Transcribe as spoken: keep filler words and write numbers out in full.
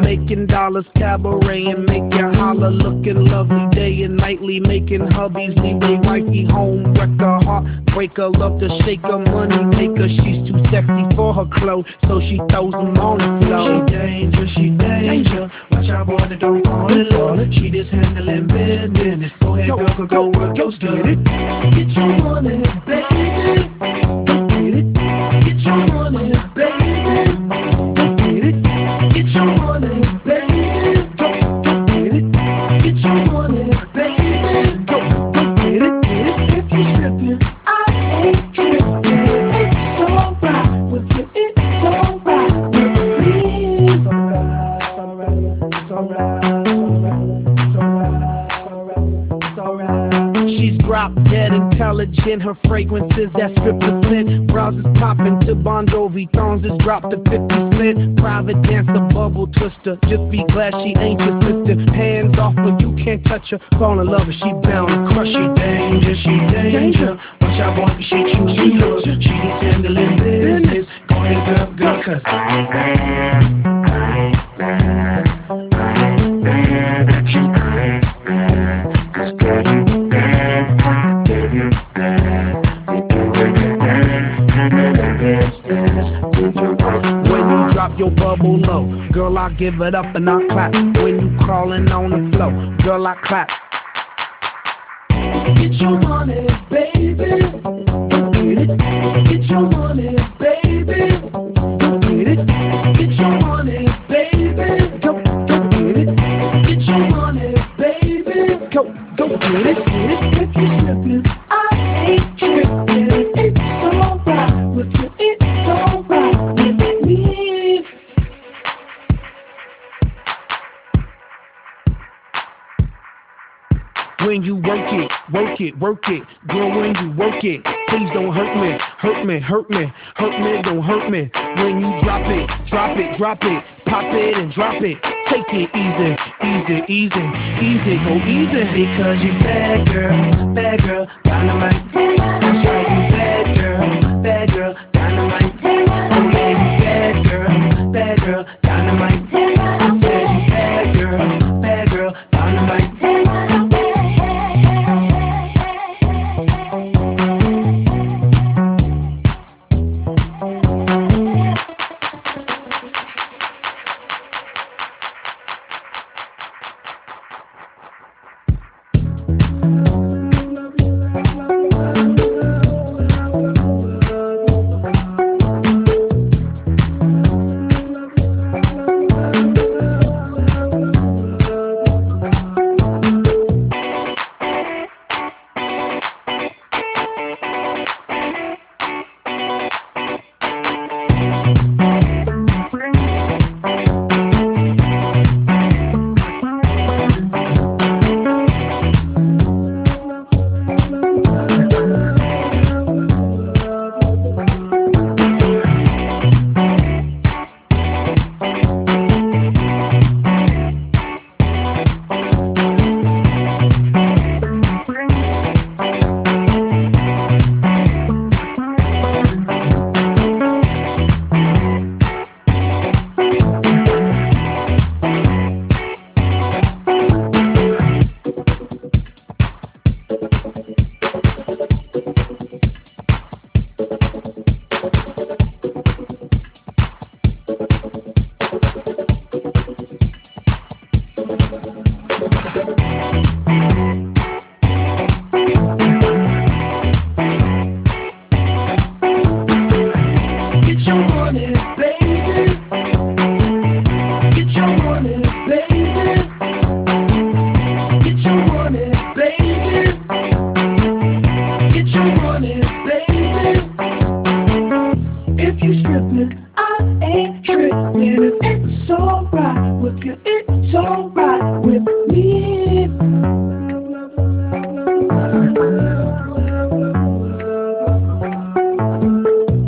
making dollars, cabaret and make you holler. Looking lovely day and nightly, making hubbies leave they wifey home. Wreck her heart, break her, love to shake her, money maker. She's too sexy for her clothes, so she throws them on the floor. She danger, she danger. Watch out, boy, that don't fall in love. She just handling business. Go ahead, girl, go, go work your stuff. Get your money, baby. Go get it. Get your money, baby. Go get it. Get your money, baby. Go, go get it. Get your money, baby. Go, go get it, get it. If you stripping, I ain't tripping. It's alright with you. It's alright with me. It's alright, it's alright, it's alright, it's alright, it's alright, it's alright. She's drop dead intelligent, her fragrance is that stripper scent. Browsers popping to Bon Jovi, thongs is dropped to fifty cent. Private dancer, bubble twister, just be glad she ain't your sister. Hands off her, you can't touch her. Fall in love her, she bound to crush you. Danger, she danger. Watch out, boy, she choosing love. She just handling business. Go ahead, girl, girl, cause when you drop your bubble low, girl, I give it up and I clap. When you crawling on the floor, girl, I clap. get your money, baby. Go get it. Get your money, baby. Go get it. Get your money, baby. Go, go get it. Get your money, baby. Go, go get it. Get it. If you slipping, I ain't tripping. It's alright with you. It's alright with me. When you work it, work it, work it, girl, when you work it, please don't hurt me, hurt me, hurt me, hurt me, don't hurt me. When you drop it, drop it, drop it, pop it and drop it, take it easy, easy, easy, easy, go easy. Because you bad girl, bad girl, dynamite. That's right, you bad girl, bad girl, dynamite. Oh yeah, you bad girl, bad girl, dynamite. I said you bad girl, bad girl, dynamite. If you stripping, I ain't tripping. It's so